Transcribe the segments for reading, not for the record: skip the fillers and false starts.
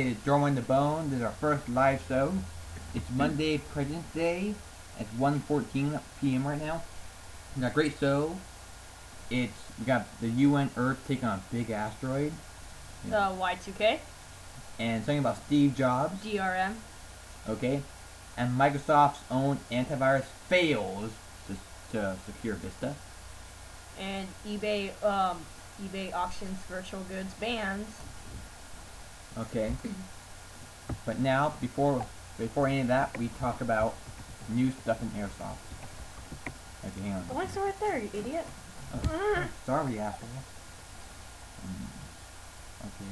Okay, it's Drawing the Bone. This is our first live show. It's Monday, President's Day. It's 1:14 p.m. right now. We got a great show. We got the UN Earth taking on a big asteroid. Y2K. And something about Steve Jobs. DRM. Okay. And Microsoft's own antivirus fails to secure Vista. And eBay auctions virtual goods bans. Okay. But now, before any of that, we talk about new stuff in Airsoft. Okay, hang on. The link's right there, you idiot. Oh, sorry, asshole. Okay.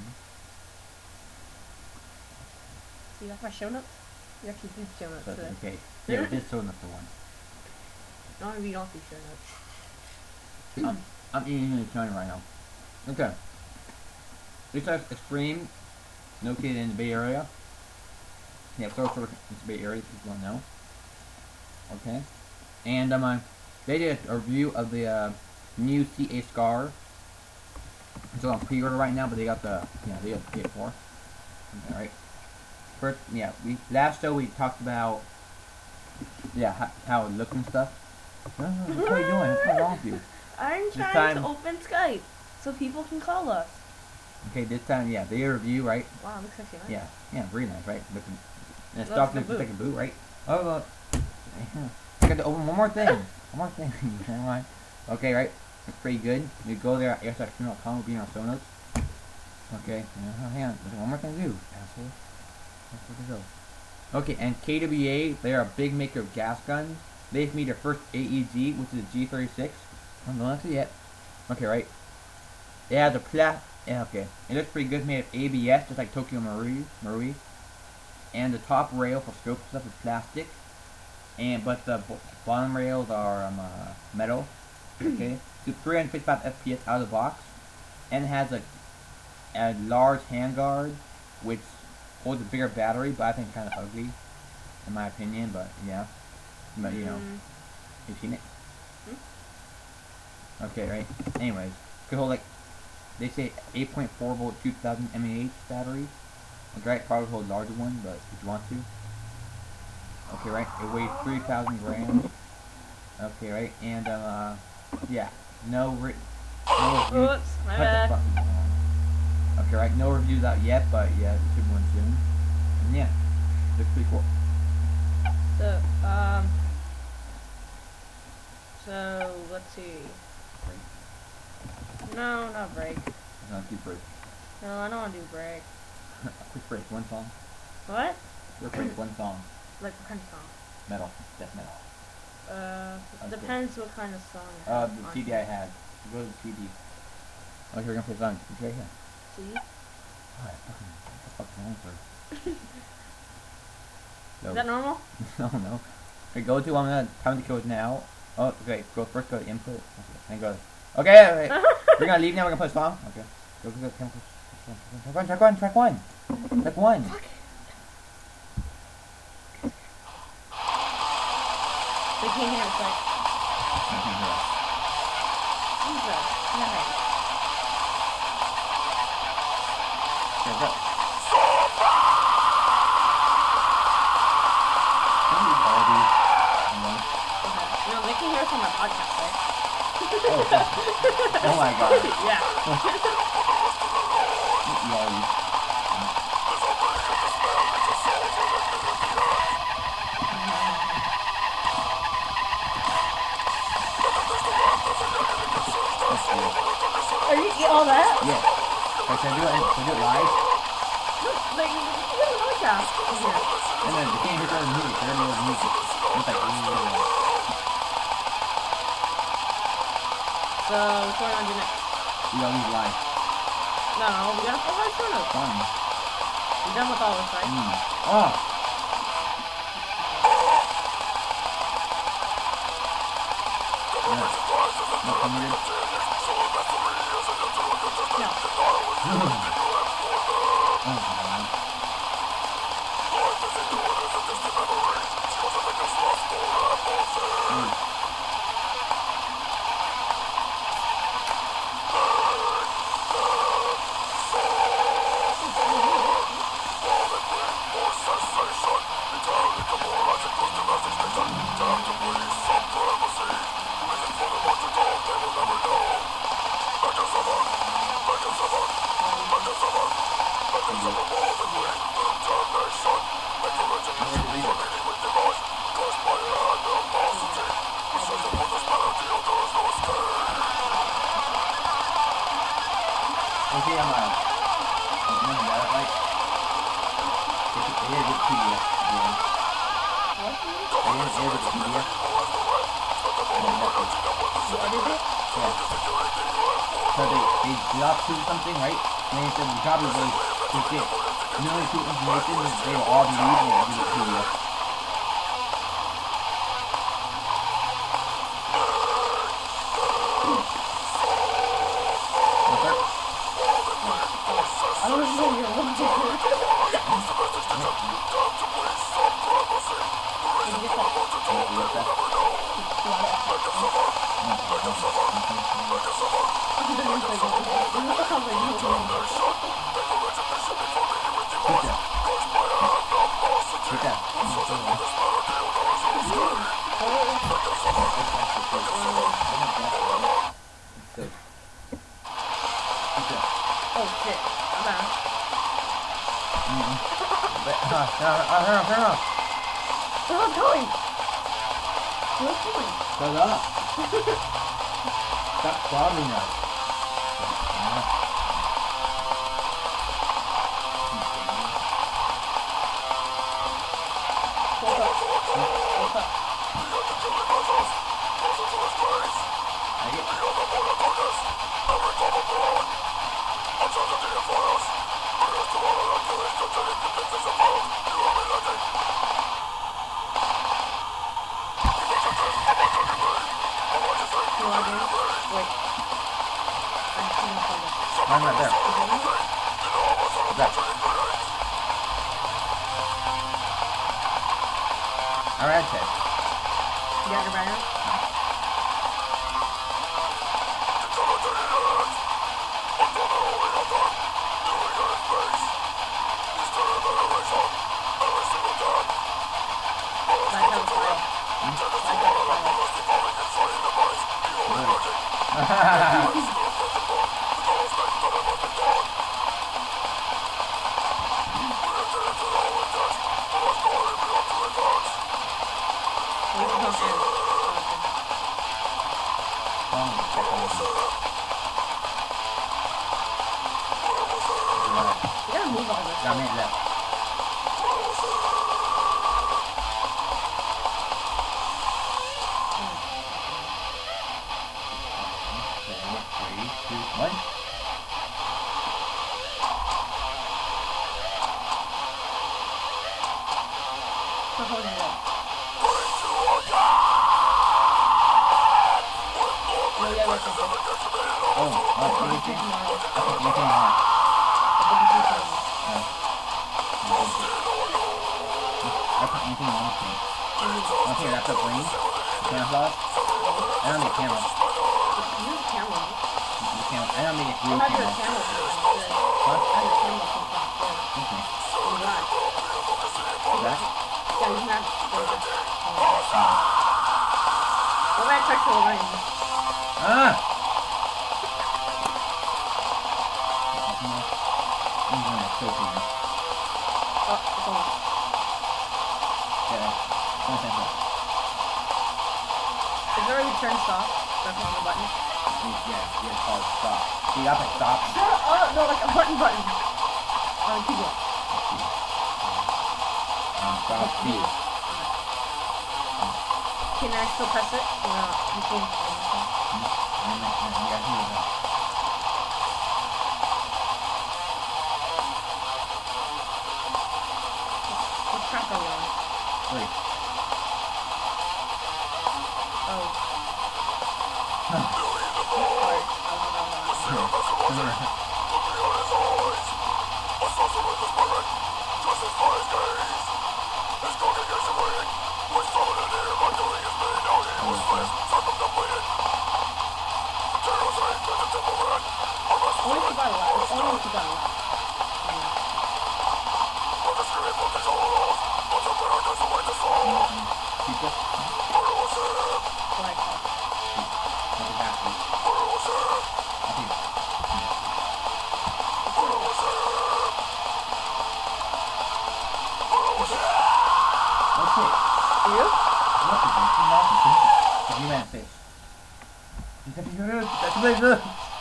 See, that's my show notes? You actually do show notes today. Okay. Yeah, we did show notes for one. I don't read off these show notes. I'm eating the China right now. Okay. Airsoft Extreme, located in the Bay Area. Yeah, so in the Bay Area, if you don't know. Okay. And they did a review of the new CA Scar. It's on pre-order right now, but they got the they got the PS4. All right. First, last show we talked about how it looks and stuff. What are you doing? What's wrong with you? I'm trying to open Skype so people can call us. Okay, this time, they review, right? Wow, looks actually nice. Yeah, very nice, right? Looking, and it's stopped looks like a boot, right? Oh, I got to open one more thing. One more thing. Okay, right? It's pretty good. You go there at airsoftextreme.com, will be in our show notes. Okay, hang on. There's one more thing to do, asshole. Where'd it go? Okay, and KWA, they are a big maker of gas guns. They made their first AEG, which is a G36. I don't know yet. Okay, right? Yeah, okay. It looks pretty good, made of ABS, just like Tokyo Marui. And the top rail for scope stuff is plastic. But the bottom rails are metal. Okay. So 355 FPS out of the box. And it has a large handguard, which holds a bigger battery, but I think it's kind of ugly, in my opinion, but yeah. But, you've seen it? Okay, right. Anyways, could hold they say 8.4 volt 2000 mAh battery. Okay, right, probably hold a larger one, but if you want to. Okay, right, it weighs 3,000 grams. Okay, right, and no reviews. Oops, my bad. Okay, right, no reviews out yet, but yeah, it should be one soon. And yeah, looks pretty cool. So let's see. No, not break. No, do break. No, I don't want to do break. Quick break, one song. What? Quick break, one song. Like what kind of song? Metal, death metal. Depends what kind of song. The CD I had. Go to the CD. Okay, we're gonna play a song. It's right here. See? Oh, what the fuck's wrong for? Is that normal? No. Okay, go to time to kill it now. Oh, okay. Go to input. Okay, and go. Okay, we're gonna leave now. We're gonna play a song. Okay. Go. Track one. Track one. They can't hear us, like. Jesus. Nice. Okay, go. No, they can hear us on my podcast, right? Oh my god. Yeah. Are you eat all that? Yeah. Wait, can I do it live? No, like, you have a podcast. And then you can't hear the music. They're gonna hear the music. It's like, So, what's going on next? we gotta leave live. No, we gotta follow our show notes. Fine. You're done with all this, right? Oh! Yeah. Not hungry? No. Oh, man. Okay, I'm remember that, like, it is a PDF, yeah. What? It is a PDF. Yeah. So they dropped to something, right? And they said the job was like to get millions of information and they will all be reading it as a PDF. I don't know you're looking for it. Oh shit, I'm out. Turn off. Where's it going? Where's it going? Shut up. Stop bothering us. What's up? What's up? Wait. I'm seeing something. I'm right there. Is it me? There. Alright, Ted. You got your banner? Slide down the file. Slide down the file. Where's the pump in? You gotta move all this. Got me left. Three, two, one. Stop holding it up. No, yeah, we're something. Oh, anything? Anything on? I put anything on the thing. Okay, that's a green. Camouflage. I don't need camera. Use camera. I don't need a I green have your camera. camera sometimes. Huh? I have your camera sometimes. Okay. In black. That? Yeah, you can have go back to the ring. Ah! Oh, it's on. Is there a return stop? Press on the button. Yeah, it's called stop. See, up at stop. Shut up! No, like a button. Keyboard. Stop B. Can I still press it? Or not? You can. What track are we on? Wait. Oh. Sorry. Only if you got a lot. It's only if you got a lot. Yeah. You? You man fish. That's really good.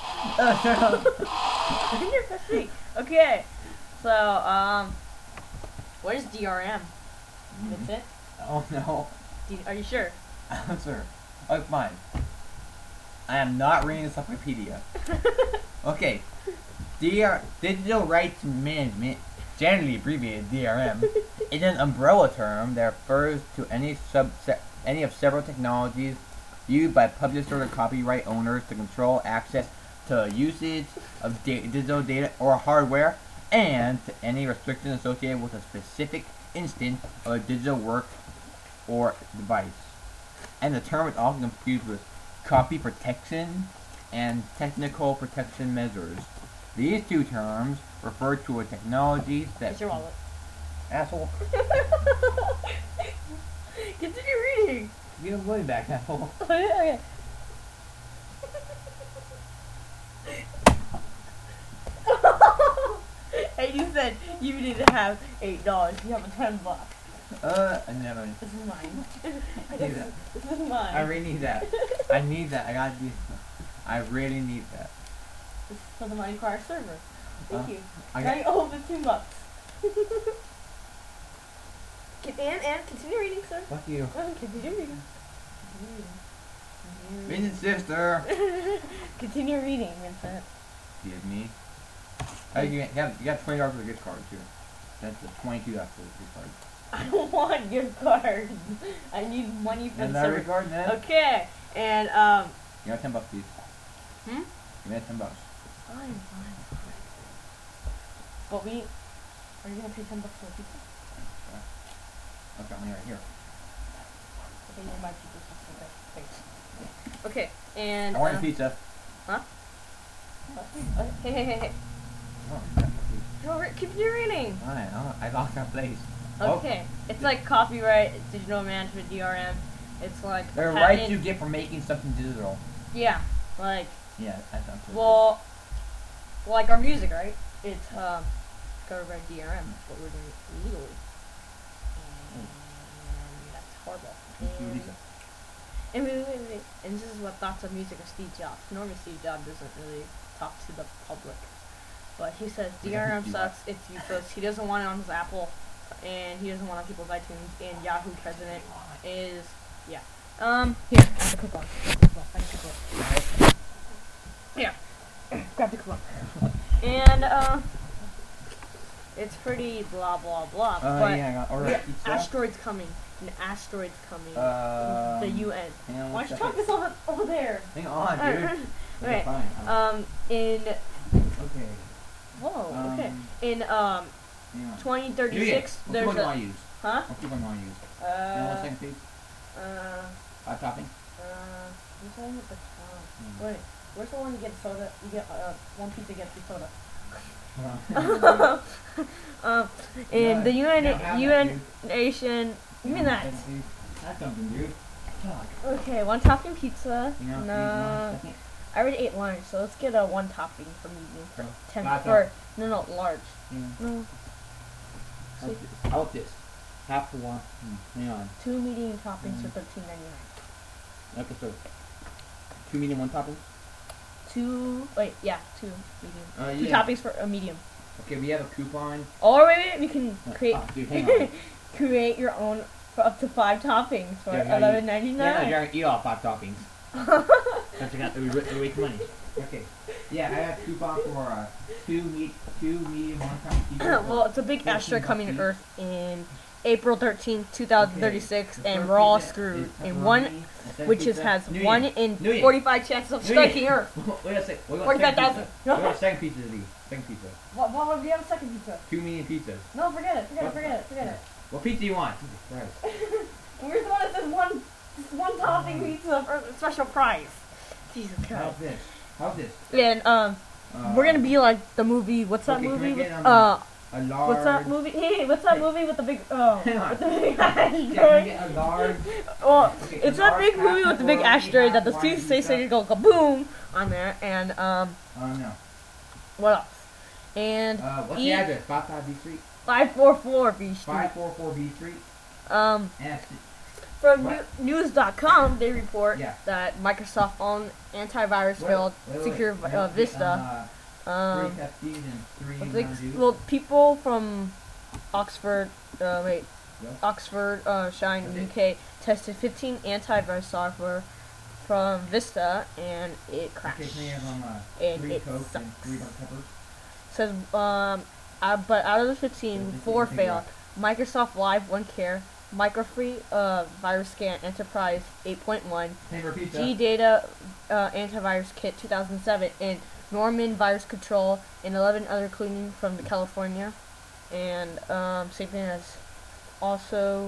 I think you're fishy. Okay. So, what is DRM? That's it? Oh no. Are you sure? Sir. Oh, fine. I am not reading encyclopedia. Okay. Digital Rights Management, generally abbreviated DRM, is an umbrella term that refers to any of several technologies used by publishers or copyright owners to control access to usage of digital data or hardware, and to any restrictions associated with a specific instance of a digital work or device. And the term is often confused with copy protection and technical protection measures. These two terms refer to a technologies that... It's your wallet. Asshole. Continue reading. Give the money back, asshole. Okay. And you said you need to have $8. You have a $10. I never... This is mine. I need that. This is mine. I really need that. I need that. I gotta do... I really need that. This is for the Minecraft server. Thank you. I Now got... you owe $15. And continue reading, sir. Fuck you. Continue reading. Vincent's sister. Continue reading, Vincent. Excuse me. Oh, you got $20 for the gift card too. That's the $22 for the gift card. I don't want gift cards. I need money for the server. Gift card, man. Okay, and You got $10, please. Hmm? You got $10. Fine. But are you gonna pay $10 for the pizza? I've got money right here. Okay, you buy pizza. Okay, thanks. Okay, and I want a pizza. Huh? Hey. Oh, yeah, please. No, keep your reading. Fine. I lost that place. Okay, it's like copyright, digital management, DRM. It's like There are patent- rights you get for making something digital. Yeah, like Yeah, that's absolutely. well, like our music, right? It's covered by DRM, but we're doing it legally, and that's horrible. And wait. And this is what thoughts of music of Steve Jobs. Normally Steve Jobs doesn't really talk to the public, but he says DRM sucks. It's useless. He doesn't want it on his Apple, and he doesn't want it on people's iTunes. And Yahoo president is here. Grab the coupon. Here, grab the coupon. And it's pretty blah blah blah. But yeah, I got order pizza. asteroids coming. An asteroid's coming. The UN. Hang on Why one don't you second. talk this over there? Hang on, dude. Okay. Fine. Okay. Um, In hang on. 2036, What there's coupon do I a use? huh? What coupon do I use? Hang on one second, please. 5 topping. Where's the one with the Wait, where's the one you get soda? You get one pizza gets you soda. In the UN nation. Give me that. That's something, dude. Fuck. Okay, one topping pizza. You know, No, I already ate lunch, so let's get a one topping for medium for large. Yeah. No, How about this? Half for one. Hang on. 2 medium toppings for $13.99. Okay, so 2 medium, 1 topping? 2 medium. 2 Yeah. toppings for a medium. Okay, we have a coupon. Or wait, you can create Dude, hang on. create your own for up to 5 toppings for Yeah, $11.99. Yeah, no, you're gonna eat all 5 toppings. That's way too money. Okay. Yeah, I have a coupon for 2 medium, 1 topping pizza. Well, it's a big asteroid coming to Earth in April 13th, 2036, Okay. and we're all screwed. And one, which has 1 in 45 chances of striking Earth. Wait a sec. 45,000. We got a second pizza to do. Second pizza. What do you have a second pizza? 2 medium pizzas. No, forget it. What pizza do you want? Jesus Christ. Where's the one that says one topping pizza for a special price? Jesus Christ. How's this? And we're gonna be like the movie. What's that Okay, can I movie? get, With, a large... what's that movie? Hey, what's that movie with the big? Oh, Hang on. with the big Yeah, can I asteroid. get a large... Well, Okay, it's a that large big movie with the big pepperoni, asteroid that the half space wine station go kaboom on there. And Oh, no. what else? And What's the address? 55 B Street? 544 B Street. 544 B Street? Um, And From What? news.com, they report Yeah. that Microsoft owned antivirus failed Secure Vista. Three testes and three non-Jews. Well, people from Oxford, Yes. Oxford, Shine, Okay. UK, tested 15 antivirus software from Vista, and it crashed. Okay, can you have And 3 it Coke sucks. and 3 Dr. Peppers? Says, but out of the 15, Yeah, 4 think failed. Microsoft Live, OneCare, Microfree, Virus Scan Enterprise 8.1, Hey, pizza. G-Data Antivirus Kit 2007, and Norman Virus Control, and 11 other including from California. And same thing as also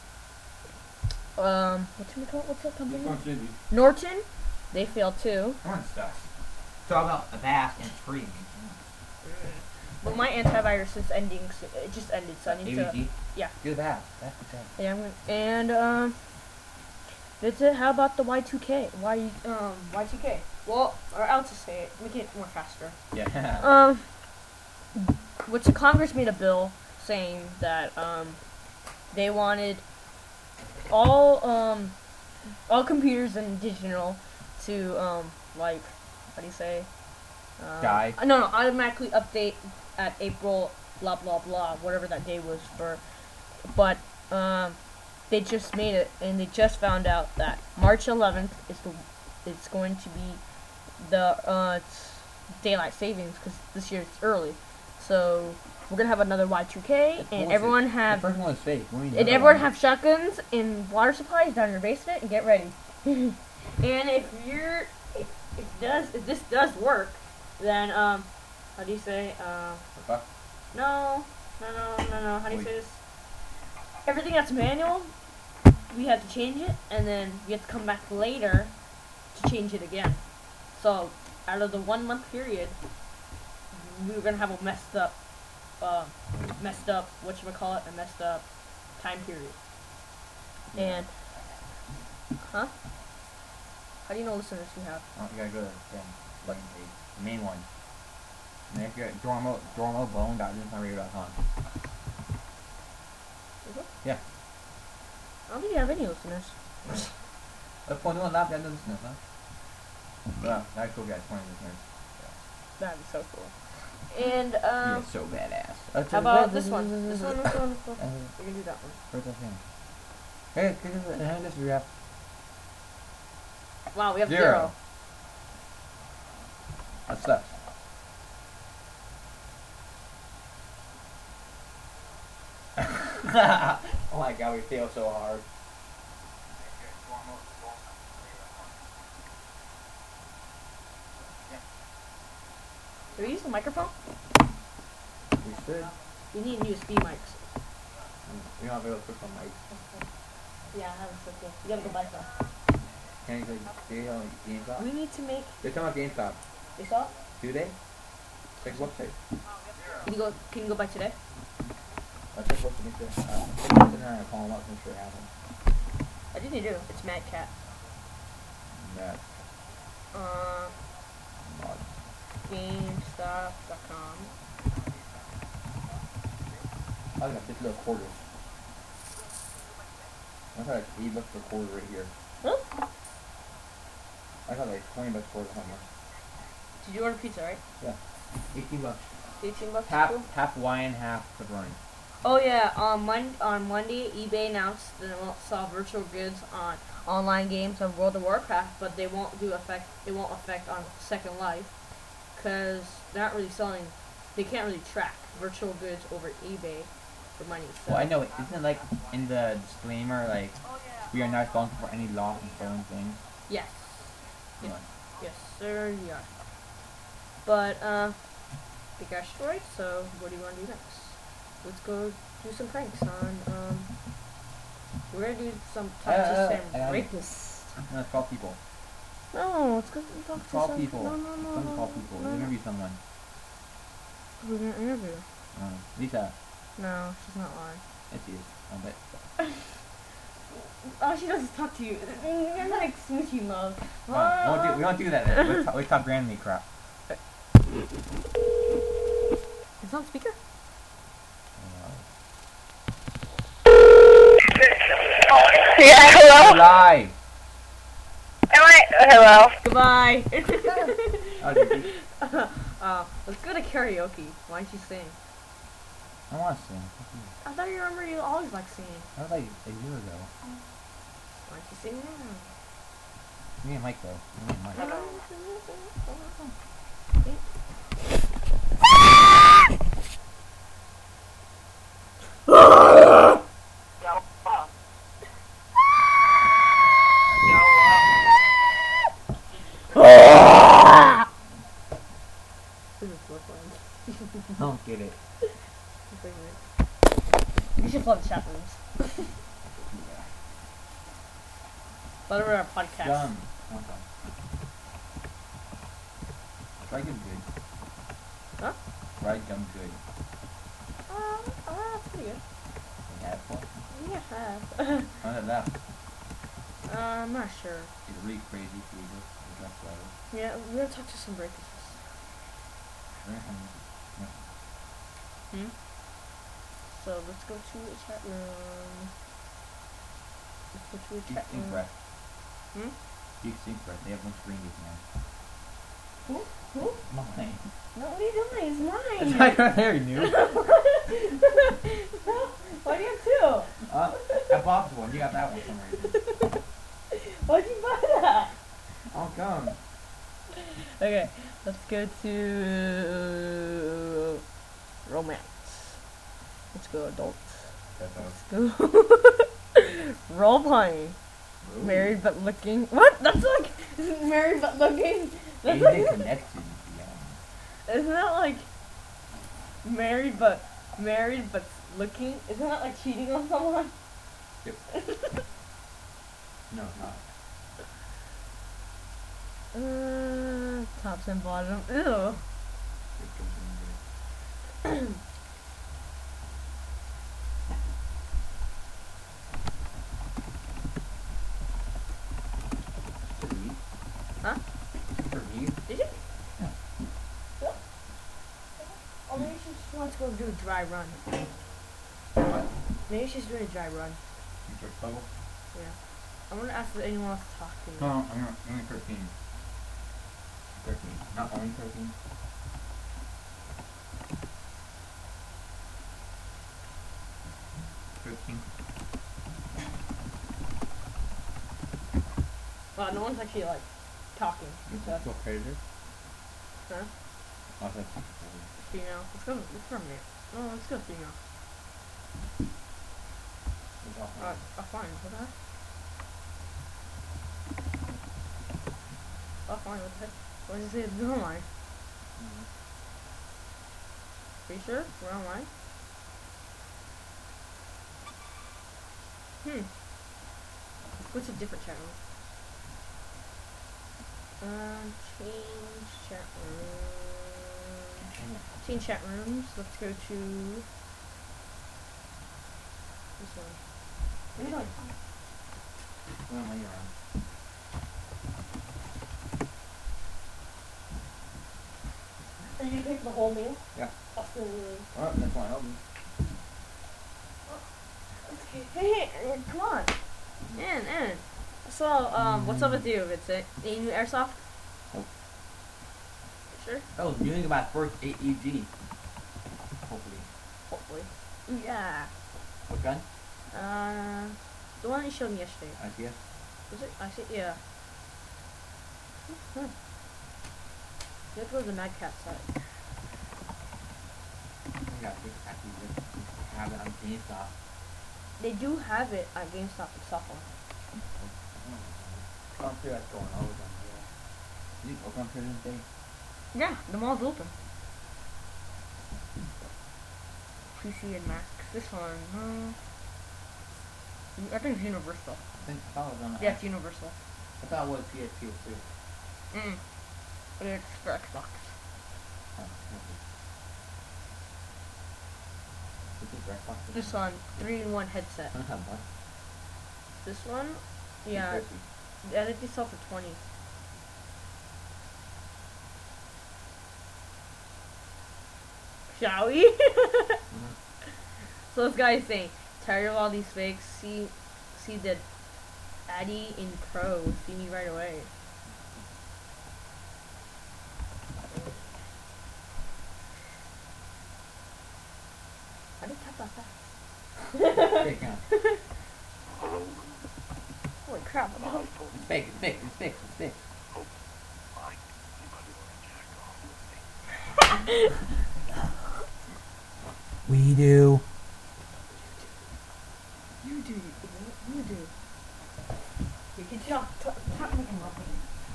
what's that company? Norton, they failed too. Corn stuff. It's all about Avast and free. But my antivirus is ending. It just ended, so I need to. AVG? Yeah. Do that. That's the thing. Yeah, and that's it. How about the Y2K? Y2K. Well, or I'll just say it. Make it more faster. Yeah. Which Congress made a bill saying that they wanted all computers and digital to like, how do you say? Die. No, automatically update at April blah blah blah, whatever that day was for. But they just made it, and they just found out that March 11th it's going to be the daylight savings because this year it's early. So we're gonna have another Y2K, and everyone have the first one was fake. and everyone have shotguns and water supplies down in your basement, and get ready. And if this does work, then how do you say no, how do you say this? Everything that's manual, we have to change it, and then we have to come back later to change it again. So out of the 1 month period, we're gonna have a messed up time period. And how do you know listeners you have? Oh, you gotta go to the main one. And if you're at dormobone.newsonradio.com. Is it? Yeah. I don't think you have any listeners. Let's go on that listeners, huh? Yeah, that's cool, guys. 20 listeners. That'd be so cool. And You're so badass. how about this one? This one. We can do that one. Where's that thing? Hey, how does we have? Wow, we have 0. 0. That sucks. Oh my god, we fail so hard. Do we use the microphone? We should. We need USB mics. We don't have to put on mic. Yeah, I have a okay. You gotta go buy some. Can you go GameStop? We need to make. They're talking about GameStop. You saw? Do they? Check the website. Can you go by today? Check the website. Make sure. Check the website and call them up. Make sure it happens. I think they do. It's Mad Cat. That. Mod. GameStop.com. I got this little quarter. I got like $8 per quarter right here. Huh? I got like $20 for somewhere. Did you order pizza, right? Yeah. $18. $18. Cool. Half Hawaiian, half pepperoni. Oh yeah, on Monday, eBay announced that it won't sell virtual goods on online games of World of Warcraft, but they won't affect on Second Life, because they're not really selling. They can't really track virtual goods over eBay for money. So. Well, I know. Isn't it like in the disclaimer, like we are not responsible for any lost and stolen things? Yes. Yeah. Yes, sir, you are. But big asteroid. So what do you want to do next? Let's go do some pranks on. We're gonna do some talk to some rapists. No, call people. No, let's go talk to Call some. people. No. Call people. No. Interview someone. We're gonna interview. Lisa. No, she's not lying. Yes, she is. I bet. All she does is talk to you. You're like smoochy love. We won't do that. We talk randomly crap. It's on speaker? Yeah, hello? Live. Hello? Goodbye. Oh, did you? Let's go to karaoke. Why don't you sing? I want to sing. I thought you remember you always like singing. That was like a year ago. Why don't you sing now? Me and Mike though. Me and Mike. This is so fun. I don't get it. You should flood the chat rooms. Yeah. But we're a podcast. Done. Okay. Try gum good. Huh? Try gum good. That's pretty good. You had one? Yeah, I have. On the left. I'm not sure. It's really crazy for you. That's why. Yeah, we're gonna talk to some breakers. So let's go to a chat room. Let's go to a chat Think room. breath. Hmm? Deep think breath. They have no screenies now. Who? Mine. No, what are you doing? It's mine. It's not your hair, you. Why do you have two? I bought one. You got that one for some reason. Why'd you buy that? I'll come. Okay, let's go to romance. Let's go adults. Let's go role playing. Married but looking. What? That's like married but looking. That's They like, connected, yeah. isn't that like married but looking? Isn't that like cheating on someone? Yep. No, it's not. Tops and bottom. Ew. It goes in good. For me? Huh? For me? Did you? Yeah. Oh, maybe she just wants to go do a dry run. What? Maybe she's doing a dry run. You took bubble? Yeah. I want to ask if anyone wants to talk to me. No, I'm not, only 13. 13. Not only 13. Well, no one's actually like talking. Let's go crazy. Huh? I'll say crazy. Female. Let's go. Let's go male. No, let's go female. Fine. What the heck? Fine. What the heck? What did you say? It's online. Are you sure? We're online? What's a different channel? Change chat room. Change chat rooms. Let's go to this one. What are you doing? Well, when you're around. Are you gonna pick the whole meal? Yeah. Austin. Oh, that's why I help me. Okay. Hey, come on. And. So, what's up with you, Vincent? Any new airsoft? Nope. Sure? Oh, you think about first AEG. Hopefully. Hopefully. Ooh, yeah. What gun? The one you showed me yesterday. ICS? Was it? I see. Yeah. You have to go to the Mad Cat site. Yeah, I think actually just have it on GameStop. They do have it at GameStop itself. I'm sure that's going on with them. You think open on President's Day? Yeah, the mall's open. PC and Max. This one, I think it's Universal. I thought it was on the Yeah, it's Universal. I thought it was PSP too. But it's for Xbox. Oh, okay. Is it for Xbox? This one, 3-in-1 headset. I don't have one. This one, yeah, I think they sell for 20. Shall we? So this guy is saying, tired of all these fakes, see the Addy in Pro see me right away. I didn't tap that fast. Fake, huh? Holy crap! What the hell? It's fake, it's fake, it's fake, it's fake. We do. You do. You do. You can talk me in love.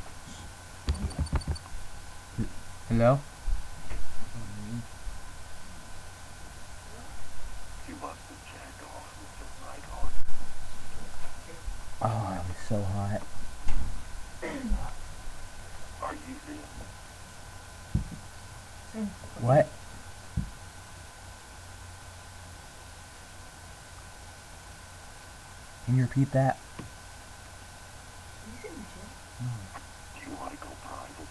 Hello? Oh, it was so hot. Are you there? What? Can you repeat that? Do you want to go private?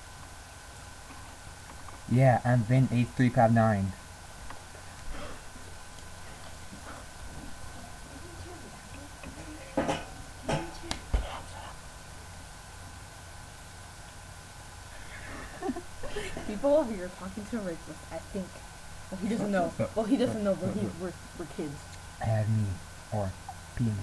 Yeah, I'm Vin 8359. People over here talking to Rick, I think. Well, he doesn't know. Well, he doesn't know, but we're kids. Add me. Or P me.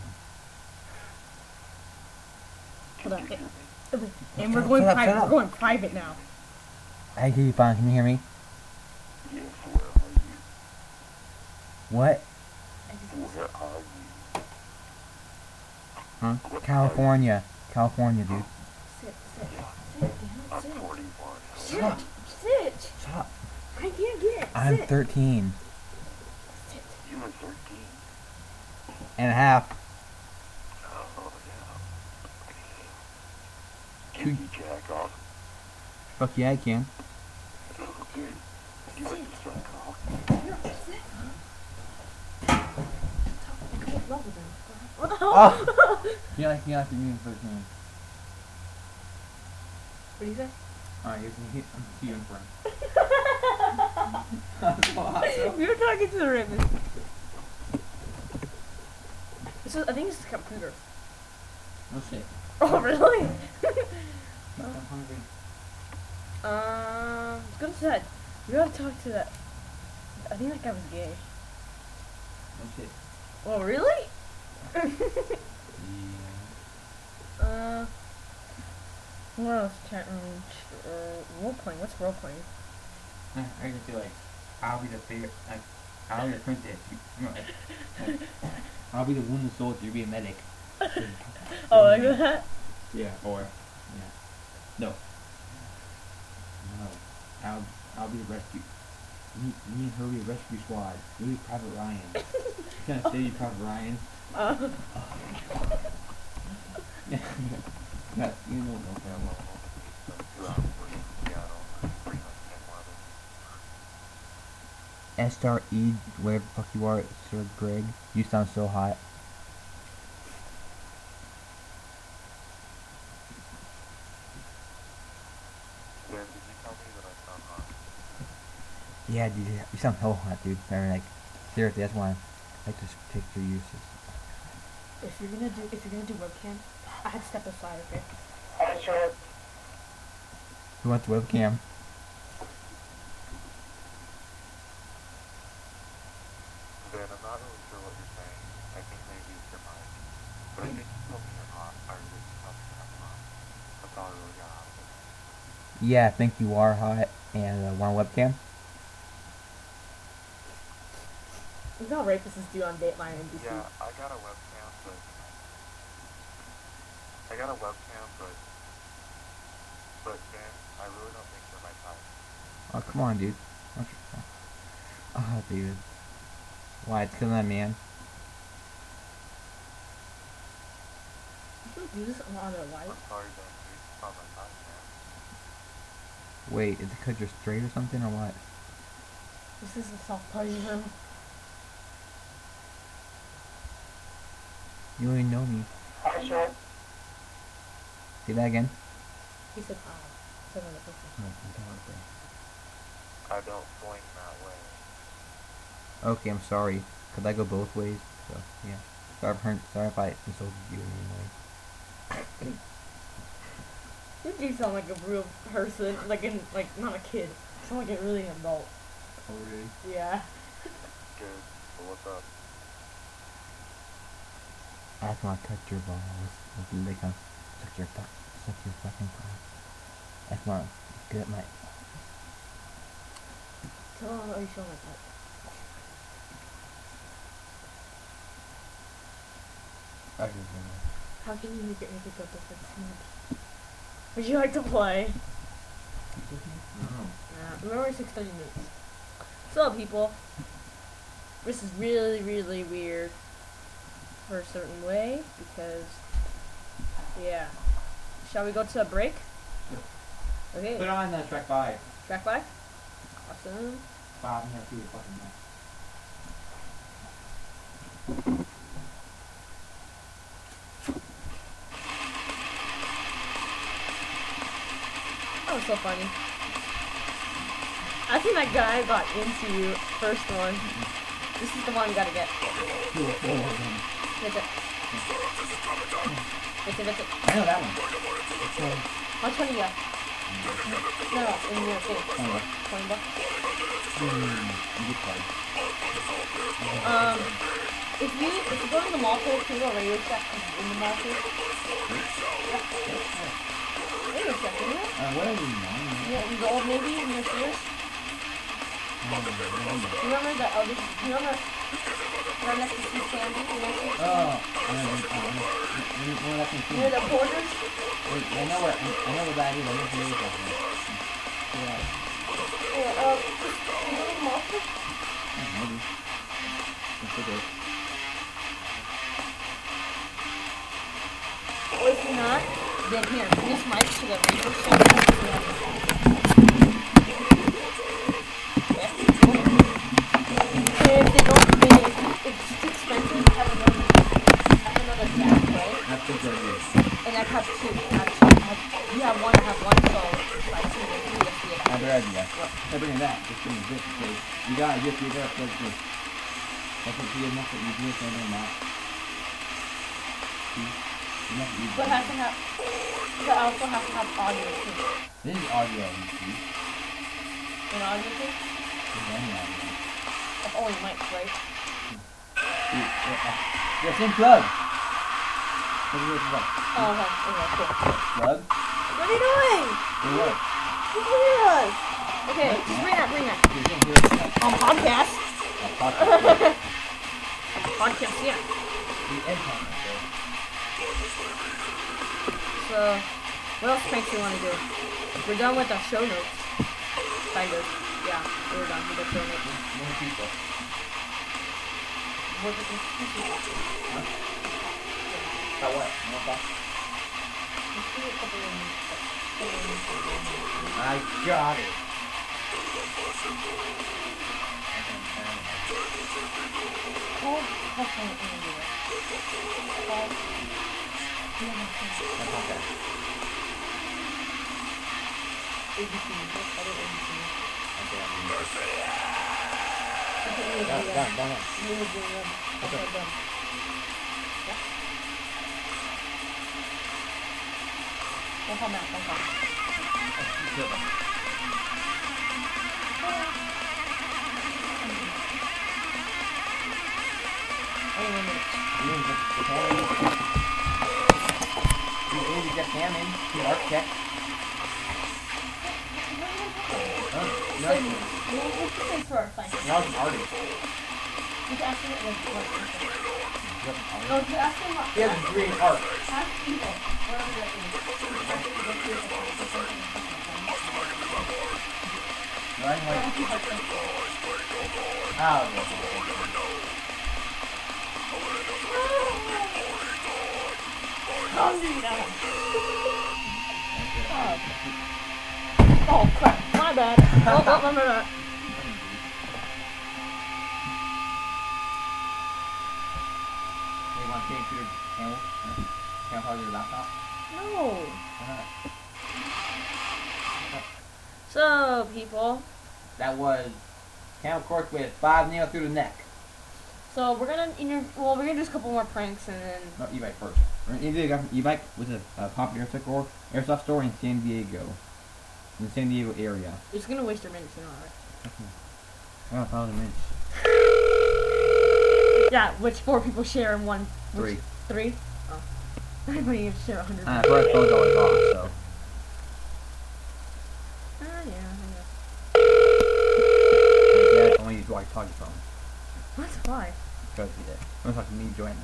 Hold on. And we're going private. We're going private now. I hear you fine. Can you hear me? Yes, where are you? What? Where are you? Huh? California. California, dude. Sit. I'm Sit. 41. Stop. Sit. Stop. I can't get it. I'm Sit. 13 Sit. You were 13. and a half. Oh, yeah. Can you jack off? Fuck yeah, I can. Okay. You like to jack off? You're upset, huh? Talk about love with him. What the hell? Oh. You like me 13. What do you say? Alright, I'm see you in front. We were talking to the Raven. I think this is a computer. No shit. Oh, really? I'm hungry. Good said. We gotta talk to that. I think that guy was gay. No shit. Oh, really? Yeah. What else? Chat room. Role playing. What's role playing? I just feel like I'll be the favorite. Like I'll be the princess. I'll be the wounded soldier. You'll be a medic. Oh, like that? Yeah. Or yeah. No. I'll be the rescue. Me and her will be a rescue squad. You'll be Private Ryan. Can I say you Private Ryan? Yeah, you know no problem. SRE, whatever the fuck you are, Sir Greg. You sound so hot. Did you tell me that I sound hot? Yeah, dude, you sound so hot, dude. I mean, like, seriously, that's why I like this picture uses. If you're gonna do webcam, I had to step aside, okay? Sure. Who wants webcam? Ben, I'm not really sure what you're saying. I think maybe it's your mind. But I think you told me you're hot. I really tell me I'm hot. That's all I really got out of it. Yeah, I think you are hot. And want a webcam? You know, rapists do on Dateline NBC. Yeah, I got a webcam, but Ben, I really don't think you're my type. Oh, come on, dude. Oh, dude. Why? It's 'cause I'm a man. You can do this on their life. I'm sorry, Ben. You're just not my type, man. Wait, is it 'cause you're straight or something, or what? This is a soft pleasure. You don't even know me. Sure. Say that again. He said, said another person. I don't swing that way. Okay, I'm sorry. Could I go both ways? So, yeah. Sorry if I insulted you in any way. You do sound like a real person, like not a kid. You sound like a really adult. Oh, really? Yeah. Good. So what's up? I just want to touch your balls. They come suck your fucking balls. I just want to get my... Tell them why you feel like that. I just want How can you make it go different? Would you like to play? to... Remember 6:30 minutes. So people, this is really, really weird for a certain way because, yeah. Shall we go to a break? Okay. Put on track 5. Track 5? Awesome. 5 and have to do your fucking mouth. That was so funny. I think that guy got into you. First one. This is the one we gotta get. Hit it. Hit it. I know that one. It's How much money you got? No, in your thing. 20 bucks. you get card. If you go to the mall pool, can you go Radio Shack in the mall pool? Yeah. Radio Shack, isn't it? What are you doing? Yeah, the old Navy in your Sears. You remember the you remember right next to Sea Candy? You know, Oh, I know. near the Porters? I know where that is. I know where it is. Yeah. Yeah, you go to the mall pool? Maybe. It's okay. Or if you're not, then here, bring this mic to the Radio Shack. If they don't, if it's too expensive, have another jack, right? That's the good news. And I have two, actually. You have one, I have one, so by two, then three, let's see it. Not a bad idea. Instead of bringing that, just bring this because you gotta plug this. That's what you enough that you do it and then that. See? Enough that you do. But has to have, but I also have to have audio too. This is audio, you see. An audio too? This is any audio. That's only mics, right? Yeah, same plug. Look at this plug. Oh, okay, cool. Plug. What are you doing? It works. You can hear us. Okay, just bring that. You can hear it. Podcast. Podcast. Podcast, yeah. The end time. So, what else pranks do you want to do? We're done with our show notes. Kind of. Yeah, we're done with the show notes. More people. About what? More stuff? I got it. That's okay. Done. Don't come out. You get Hammond, the architect. So, what's the thing for our thing? You're an artist. You can ask him what. You're an artist. No, you ask him what. He has a degree in art. Ask people. Whatever that is. Right? Oh, Oh crap, my bad. My bad. You want to take your camel? Can't hold your laptop? No. Why not? So, people. That was camel cork with 5 nails through the neck. So we're gonna we're gonna do a couple more pranks and then. No, e-bike first. We're gonna interview the guy from e-bike with a popular airsoft store in San Diego. In the San Diego area. It's gonna waste your minutes, you know, right? Oh, 1,000 minutes. Yeah, which 4 people share in one. 3. 3? Oh. I thought you share 100. Ah, for $12 off, so. Yeah. Yeah, only use walkie-talkie phone. What? Why? Because I'm talking to me, Joanne.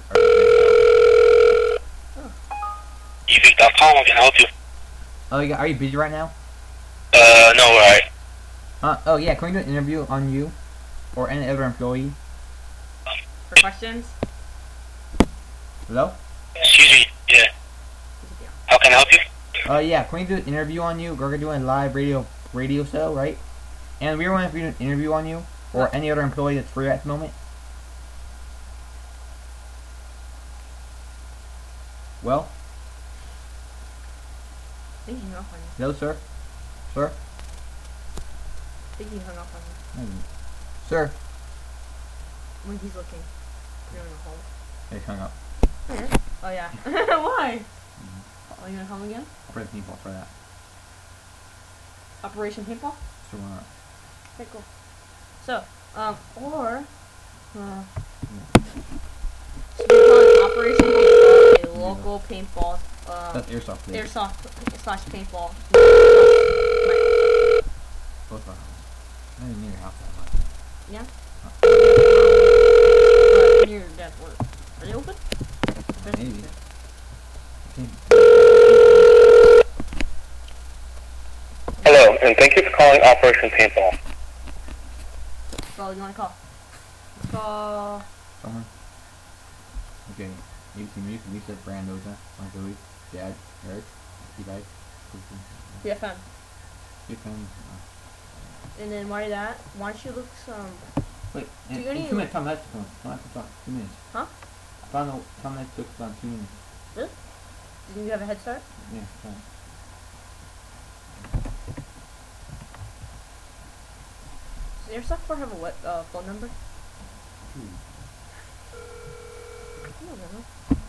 eBay.com, I can help you. Oh, yeah, are you busy right now? No, alright. Oh, yeah, can we do an interview on you? Or any other employee? For questions? Hello? Excuse me, yeah. How can I help you? Yeah, can we do an interview on you? We're doing a live radio show, right? And we want to do an interview on you, or any other employee that's free at the moment. Well? I think he hung up on you. Hello, sir? Sir? I think he hung up on you. Sir? When he's looking. You're gonna home. They hung up. Oh yeah. Why? Are you gonna home again? I'll press people for that. Operation Paintball? So, Okay, cool. So, or so we call it Operation Paintball, a local paintball, that's airsoft, please. airsoft / paintball. Both our house. I didn't need your house that much. Yeah? Uh, But near dad's work. Are they open? Maybe. Hello, and thank you for calling Operation Paintball. So, you wanna call? Call. Someone? Okay. You said Brandoza, Marjorie, Dad, Eric, E-Bike, BFM. Different. And then while you're that, why don't you look some. Wait, Do you in need- 2 minutes, time that's going. Not talk 2 minutes. Huh? I found out time that took about 2 minutes. Really? Didn't you have a head start? Yeah, fine. Does your software have a phone number? I don't know.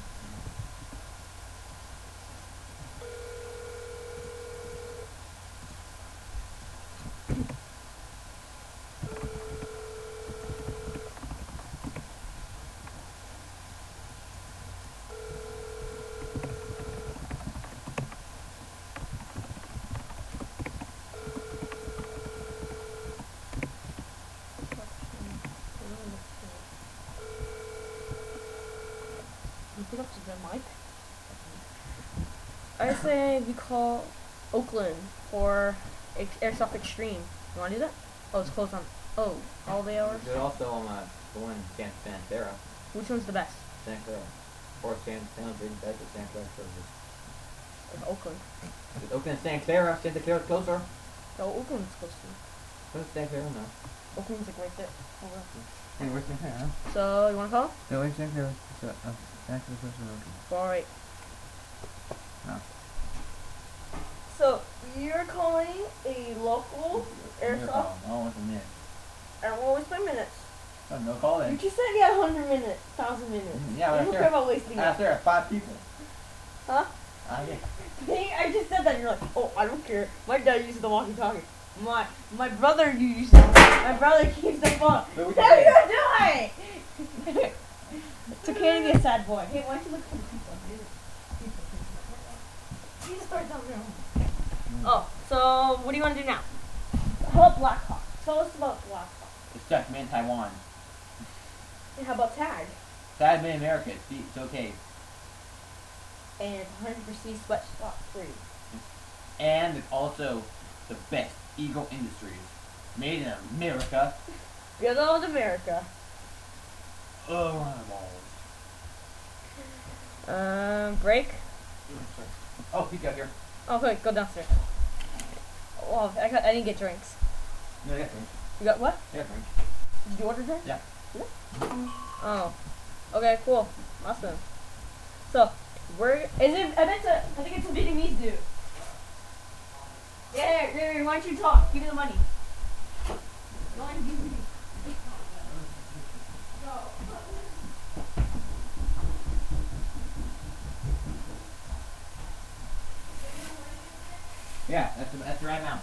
You pick up to the mic? I say we call Oakland for Airsoft Extreme. You wanna do that? Oh, it's closed on. Oh, all the hours? There's also the one in Santa Clara. Which one's the best? Santa Clara. Or Santa Clara, back to Santa Clara service. It's Oakland. It's open in Santa Clara. Santa Clara's closer. No, Oakland's close to me. Where's Santa Clara now? Oakland's like right there. Over. Hey, where's Santa Clara? So, you wanna call? No, where's Santa Clara? Santa Clara's closer. Alright. No. So, you're calling a local airsoft, I don't want the minutes. and we'll waste my minutes. Oh, no call You then. just said you had 100 minutes, 1,000 minutes. Yeah, I but don't sure. care about wasting it. After 5 people. Huh? Yeah. See, I just said that, and you're like, oh, I don't care. My dad uses the walkie-talkie. My brother uses my brother keeps the phone. But we What can are you doing? It's okay to be a sad boy. Hey, why don't you look for the people? You just start down there. Oh, so what do you want to do now? How about Black Hawk? Tell us about Black Hawk. It's just made in Taiwan. And how about Tag? Sad made in America. It's okay. And it's 100% sweatshop free. And it's also the best Eagle Industries. Made in America. Good old America. Oh, my balls. Break? Oh, he got here. Okay, go downstairs. Oh, I didn't get drinks. No, I got drinks. You got what? I got drinks. Did you order drinks? Yeah. Oh. Okay, cool. Awesome. So, I think it's a Vietnamese dude. Yeah, why don't you talk? Give me the money. Go on, give me. Go. Yeah, that's the right amount.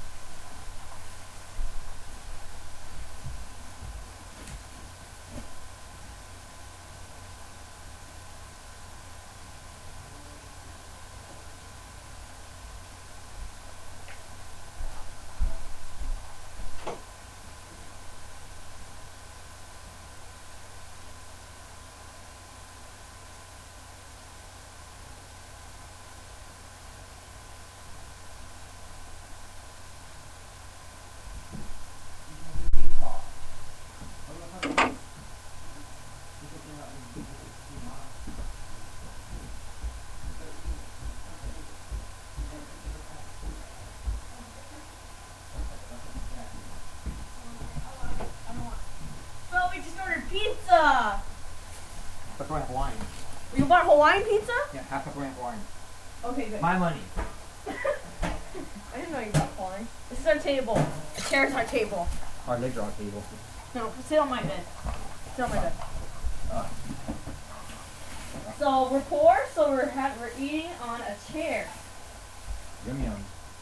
So we just ordered pizza. Pepperoni Hawaiian. You bought Hawaiian pizza? Yeah, half pepperoni Hawaiian. Okay, good. My money. I didn't know you bought Hawaiian. This is our table. The chair's our table. Our legs are on the table. No, sit on my bed. Sit on my bed. Uh, So we're poor, so we're eating on a chair. yum yum.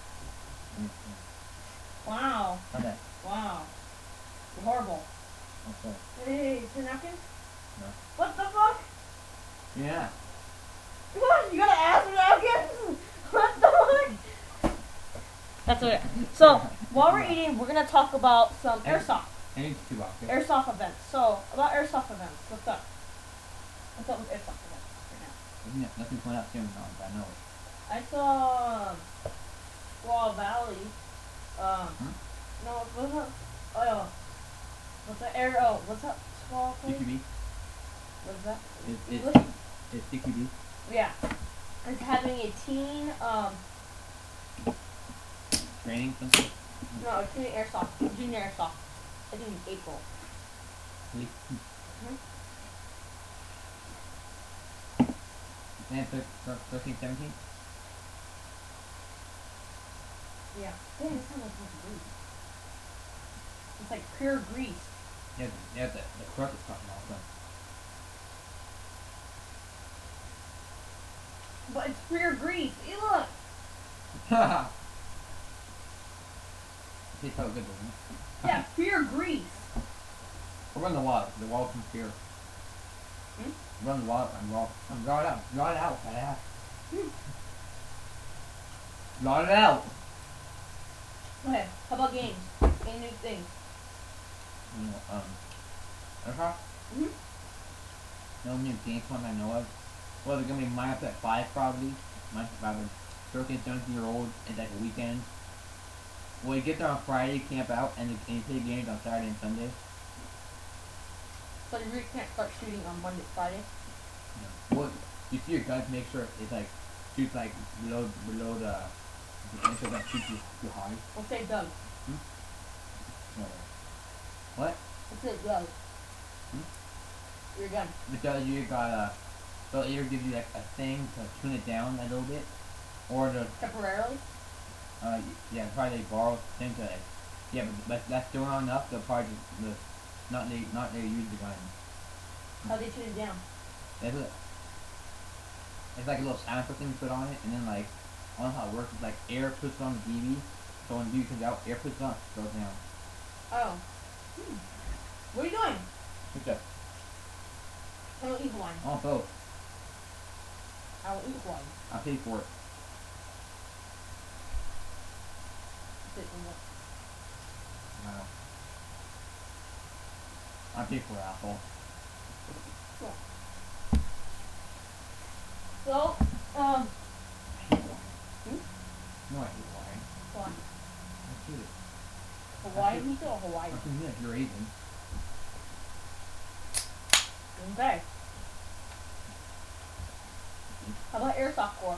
Wow. Okay. Wow. You're horrible. Okay. Hey, is there napkins? No. What the fuck? Yeah. What? You gotta ask for napkins? What the fuck? That's it. So, while we're eating, we're gonna talk about some airsoft. And it's 2 boxes. Airsoft events. So, about airsoft events. What's up? What's up with airsoft events right now? Nothing's going out soon, I know it. I saw Squaw Valley. No, what's up? Oh, yeah. What's that air? Oh, what's that Squaw place? CQB. What is that? It's CQB. Yeah. It's having a teen, Training something. no, a teen airsoft, junior airsoft. I think in April. Really? And 13, 17? Yeah. Damn, this sounds like grease. It's like pure grease. Yeah, the crook is talking also. But it's pure grease. Ew, look. Haha! Tastes so good, doesn't it? Yeah, pure grease. We're on the wall. The wall from here. We're on the wall. I'm draw it out. Draw it out, fat ass. Draw it out. Okay, how about games? Any new things? Aircraft? No new games one I know of. Well, they're gonna be mine up at 5 probably. Mine's about a 13, 17-year-old. It's like a weekend. Well, you get there on Friday, camp out, and you play games on Saturday and Sunday. So you really can't start shooting on Monday, Friday? Well, you see your guns, make sure it's like shoots like below the so that shoots you too high. We'll say Doug. No. What? We'll say Doug. Your gun. Because you got they'll either give you like a thing to tune it down a little bit, or the Temporarily? yeah, probably they borrow things like yeah, but that's still not enough. They'll probably just not they use the gun. How they tune it down? It's like a little sound thing you put on it, and then like on how it works is like air puts on the TV, so when the TV comes out, air puts on, goes down. Oh. What are you doing? What's that? I don't eat wine. I want both. I don't eat wine. I paid for it. No. I paid for it, asshole. So, I hate wine. No, I hate wine. why? I hate it. Hawaii pizza or Hawaii? I can if you're Asian. Okay. How about airsoft core?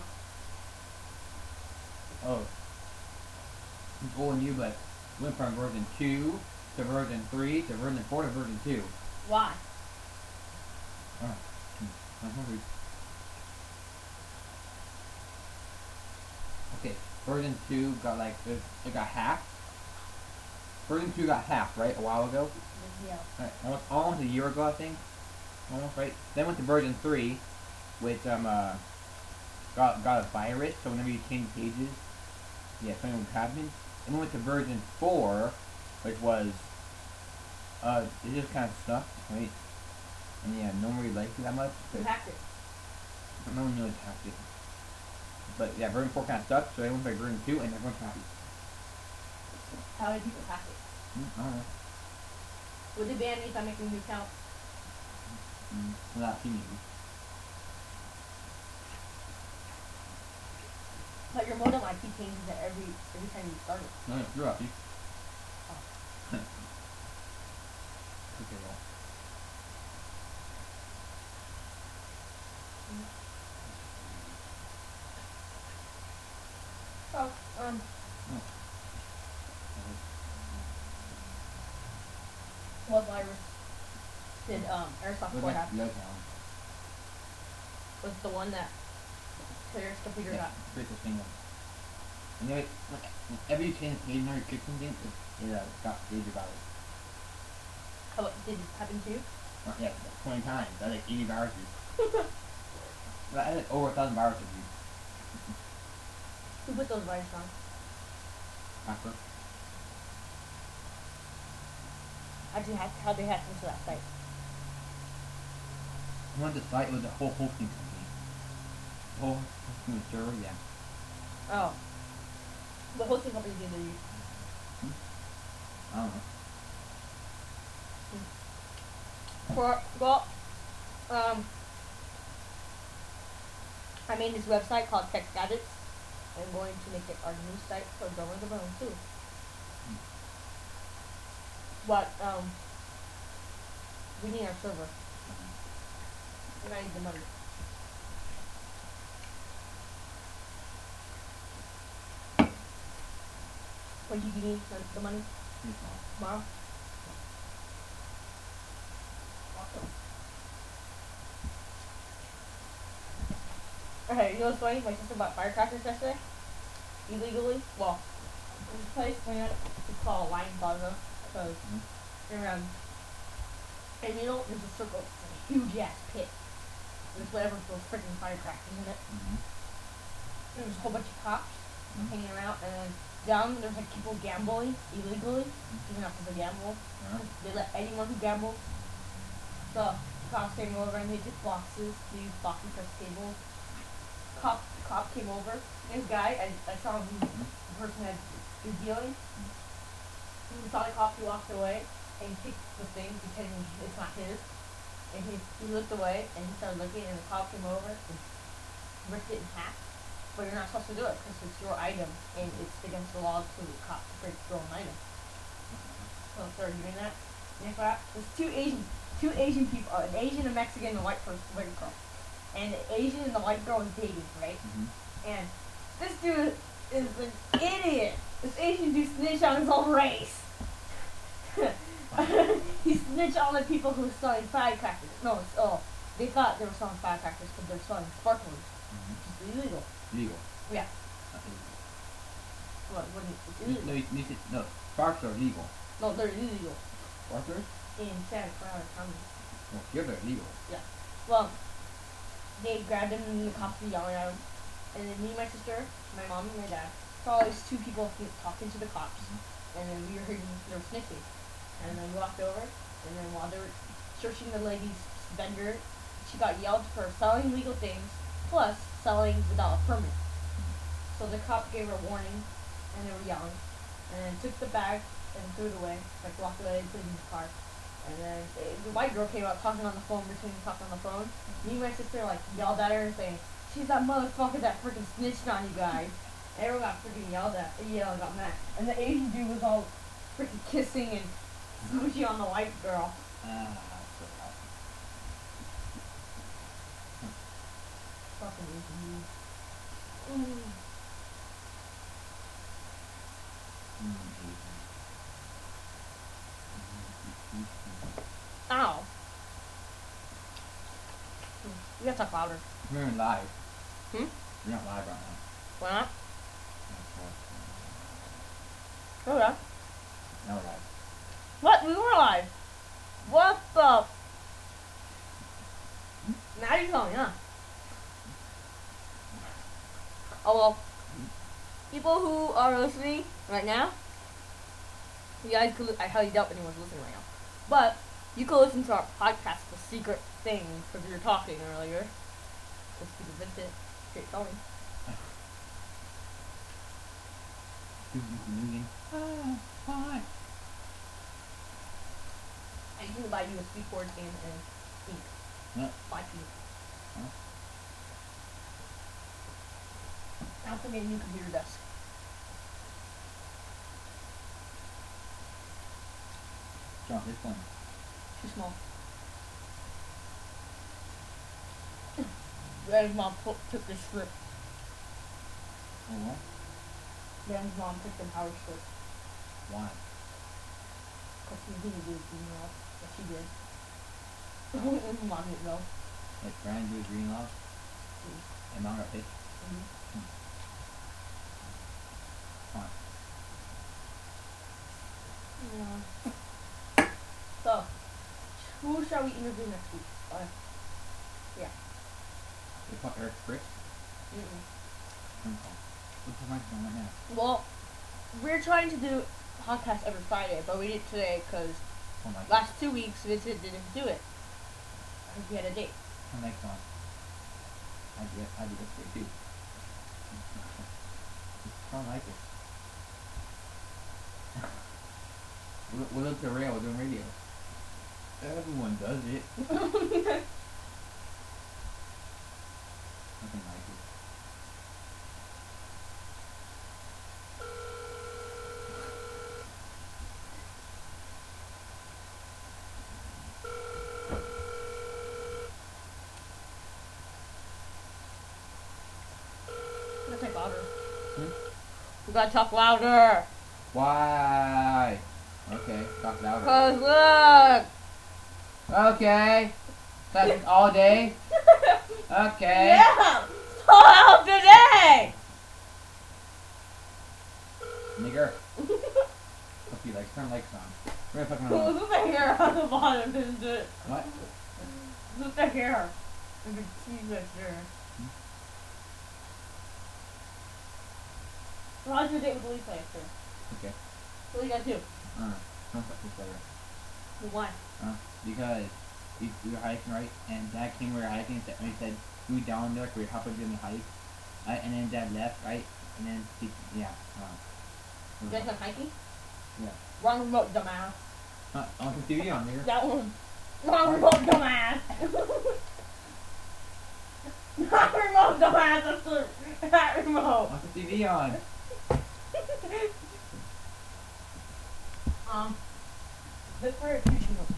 Oh. It's old and new, but went from version 2 to version 3 to version 4 to version 2. Why? Oh. I'm hungry. Okay, version 2 got like, it got hacked. Version 2 got hacked, right, a while ago? Yeah. Right, almost a year ago, I think. Almost, right? Then went to version 3, which, got a virus, so whenever you change pages, Yeah, something was happening. And we went to version 4, which was, it just kind of stuck, right? And yeah, no one really liked it that much. Who hacked it? No one really hacked it. But yeah, version 4 kind of stuck, so I went by version 2 and everyone's happy. How many people hacked it? I don't know. Would they ban me if I make a new account? Without seeing you. But your modem IP changes it every time you start it. No, you're happy. Oh. Okay, well. So, what virus did Airsoft 4 have? Was the one that Claire's computer got? It's the same one. And then, every change page in our kitchen thing, it got major viruses. Oh, did it happen to you? Yeah, 20 times. That's like 80 viruses. I had like over 1,000 viruses. Who put those viruses on? After. How'd they hack into that site? One of the site was a whole hosting company. The whole hosting server, yeah. Oh. What hosting company did they use? I don't know. Well, I made this website called Tech Gadgets. I'm going to make it our new site for Drummer the Bone too. But we need our server. And I need the money. When do you need the money? Tomorrow? Awesome. Okay, you know what's funny? My sister bought firecrackers yesterday. Illegally. Well, this place it's called Lion Plaza. Because around and you know there's a circle, it's like a huge ass pit. There's whatever those freaking firecrackers in it. There's a whole bunch of cops hanging around, and then down there's like people gambling illegally. You're not supposed to gamble. They let anyone who gambles. So cops came over and they took boxes, these boxing press tables. Cop came over. This guy, I saw him, the person that was dealing. He saw the cop, he walked away, and he picked the thing pretending it's not his. And he looked away, and he started looking, and the cop came over and ripped it in half. But you're not supposed to do it, because it's your item, and it's against the law to the cop to break your own item. So I started doing that. And there's two Asian people, an Asian, a Mexican, and a white girl. And the Asian and the white girl is dating, right? And this dude is an idiot. This Asian dude snitched on his own race. He snitched on the people who were selling firecrackers. No, they thought they were selling firecrackers because they're selling sparklers, which is illegal. Legal. Yeah. What? It's illegal. No, sparks are legal. No, they're illegal. Sparklers? In Santa Clara County. Well, here they're legal. Yeah. Well, they grabbed him and the cops were yelling at him. And then me, my sister, my mom, and my dad saw these two people talking to the cops. And then we heard they were snitching. And then we walked over. And then while they were searching the lady's vendor, she got yelled for selling legal things, plus selling without a permit. So the cop gave her a warning, and they were yelling. And then took the bag and threw it away. Like walked away and put it in the car. And then the white girl came out talking on the phone, pretending to talk on the phone. Me and my sister like yelled at her and saying, "She's that motherfucker that freaking snitched on you guys." And everyone got freaking yelled at, and got mad. And the Asian dude was all freaking kissing and smoochy on the white girl. Fucking Asian dude. Ow. You gotta talk louder. We're live. Hmm? We're not live right now. Why not? Oh yeah. Now we're live. What? We were live. What the? Now you're telling me, huh? Oh well. people who are listening right now, you guys could. I highly doubt anyone's listening right now, but you could listen to our podcast, The Secret Thing, because we were talking earlier. Let's keep it Vincent. Okay, tell me. Fine. And you can buy USB cords and ink. Yeah. 5 feet. Huh? I'm forgetting a new computer desk. John, this one. Too small. Dad's mom took this strip. Oh, what? Dad's mom took the power strip. Why? Because he didn't do it, you know, what she did. Mom didn't know. Like trying to do a green love? And mom got pissed? Fine. Yeah. So, who shall we interview next week? Yeah. They call Eric Fritz? What's the microphone right now? Well, we're trying to do podcasts every Friday, but we did it today because Oh my god. last 2 weeks Vincent didn't do it. Because we had a date. Turn the microphone. I do this way too. I don't like it. We look the rail, we're doing radio. Everyone does it. Nothing like it. We gotta talk louder. Hmm? We gotta talk louder. Why? Okay, talk louder. Cause look. Okay. That's all day. Okay. Yeah. So out today. Nigger. Hope you like turn lights on. We're gonna fucking on. Look the hair on the bottom, isn't it? What? Look the hair. You can see the hair. So how's your date with Lisa after? Okay. What do you guys do? Don't fuck each other. Why? Because we were hiking, right? And Dad came, we were hiking, and he said, we down there, we were helping during the hike. Right? And then Dad left, right? And then, yeah. You guys went hiking? Yeah. Wrong remote, dumbass. I want the TV on there. That one. Wrong remote, dumbass. Not remote, dumbass. That's the that remote. I want the TV on. Look for a future note.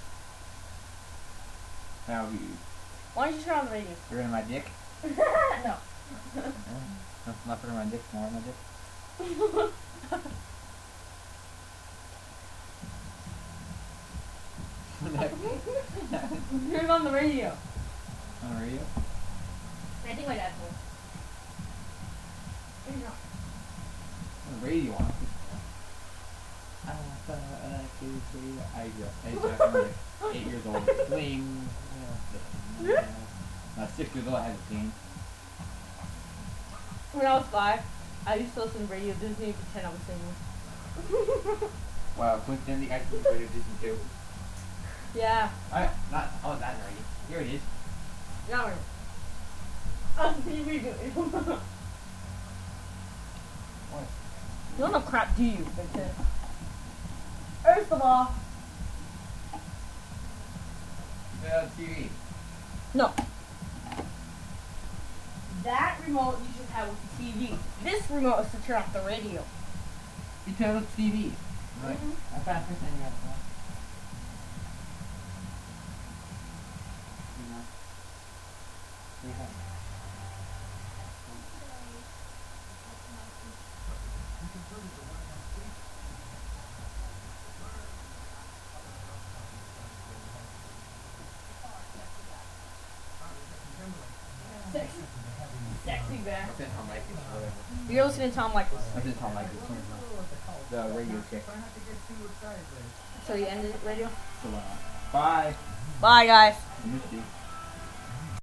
How you? Why don't you turn on the radio? You're in my dick? No. Not for my dick, more my dick. Turn on the radio. On the radio? I think my dad will. Maybe not. On the radio on. I was 8 years old. Swing. 6 years old, I had a game. When I was 5, I used to listen to radio Disney and pretend I was singing. Wow, coincidentally, I can radio Disney too. Yeah. Alright, not all that radio. Here it is. Not really. On TV. What? You don't know crap, do you, Vincent? First of all, TV. no. That remote you should have with the TV. This remote is to turn off the radio. You turn off the TV. Right. I found first thing you got to Sexy back. Listen to Tom Likas or whatever. You're listening to Tom Likas. Listen to Tom Likas. The radio chick. So you ended radio? So, bye. Bye, guys. I missed you.